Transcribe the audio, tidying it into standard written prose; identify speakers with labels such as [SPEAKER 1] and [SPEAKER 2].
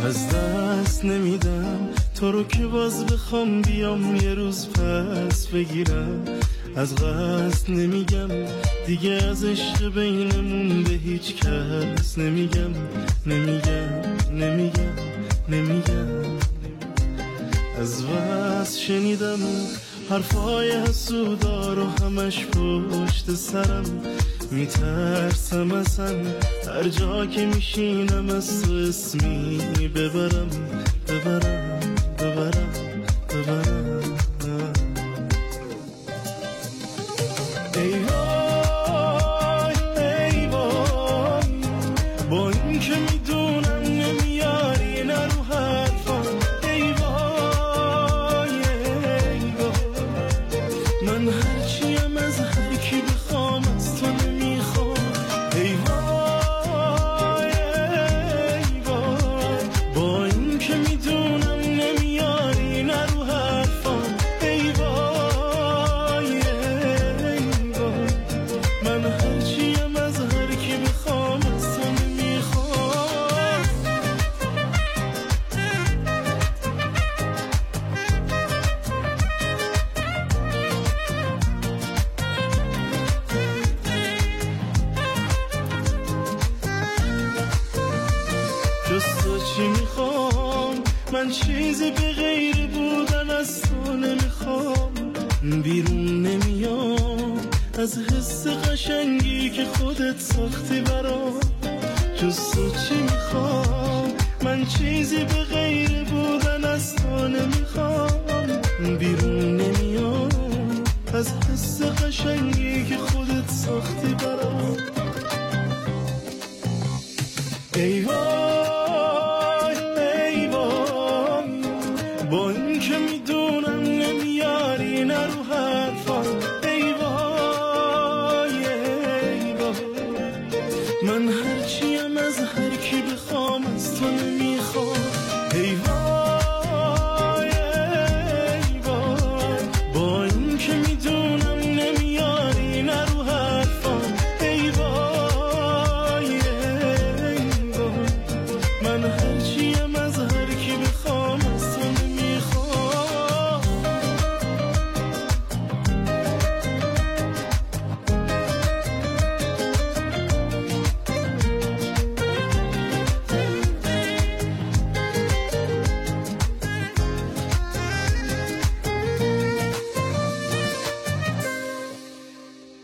[SPEAKER 1] از دست نمیدم تو رو که باز بخوام بیام یه روز پس بگیرم. از قصد نمیگم دیگه از عشق بینمون به هیچ کس نمیگم از وصل شنیدم حرفای حسودا رو همش پشت سرم. میترسم اصلا هر جا که میشینم از تو اسمی ببرم. ای وای ای وای با این که میدونم نمیاری نه رو حرفم. ای وای ای وای من هرچیم از هر کی بخوام از تو نمیخوام. ای وای ای وای با این که میدونم نمیاری نه رو حرفم. ای وای ای وای من هرچیم از هر کی بخوام از تو نمیخوام. جز تو چی میخوام من چیزی به غیر بودن از تو نمیخوام. بیرون نمیام از حس قشنگی که خودت ساختی برام. جز تو چی میخوام من چیزی به غیر بودن از تو نمیخوام. بیرون نمیام از حس قشنگی که خودت ساختی برام. ای وای